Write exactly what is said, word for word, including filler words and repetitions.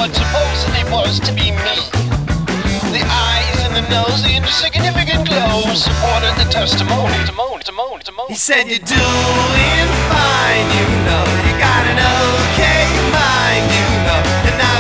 what supposedly was to be me. The eyes and the nose, the insignificant glow supported the testimony. Testimony, testimony, testimony. He said, you're doing fine, you know. You got an okay